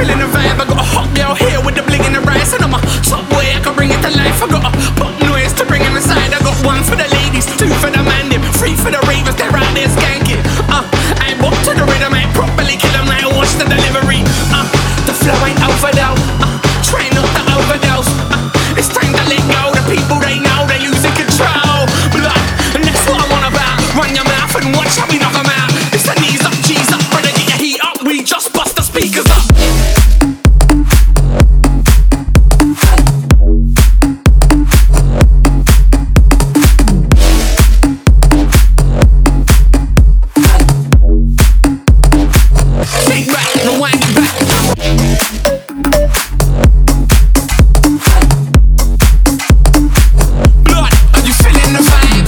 feeling the vibe? I got a hot girl here with the bling in the rice, and I'm a top boy, I can bring it to life. I got a pop noise to bring him inside. I got one for the ladies, two for the man, them, three for the ravers, they're out there skanking. I ain't walk to the rhythm, I ain't properly kill them, I watch the delivery. The flow ain't overdose, try not to overdose. It's time to let go, the people they know they're losing control. Blood, and that's what I'm on about. Run your mouth and watch how we knock 'em out. It's the knees up, G's up, brother, get your heat up. We just bust the speakers up. Take back, rewind it back. Blood, are you feeling the vibe?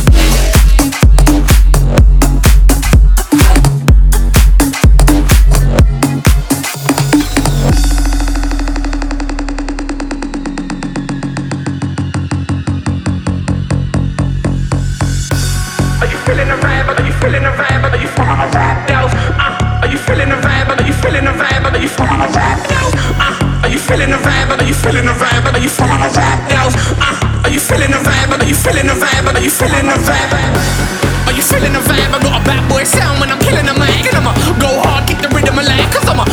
Are you feeling the vibe? Are you feeling the vibe? Are you feeling the vibe? Are you feeling the vibe? Are you feeling the vibe? Are you feeling the vibe? Are you feeling the vibe? Are you feeling the vibe? Are you feeling the vibe? Are you feeling the vibe? Are you feeling the vibe? Are you feeling the vibe? Are you feeling the vibe? I got a bad boy sound when I'm killing the mic, and I'ma go hard, keep the rhythm alive, 'cause I'm a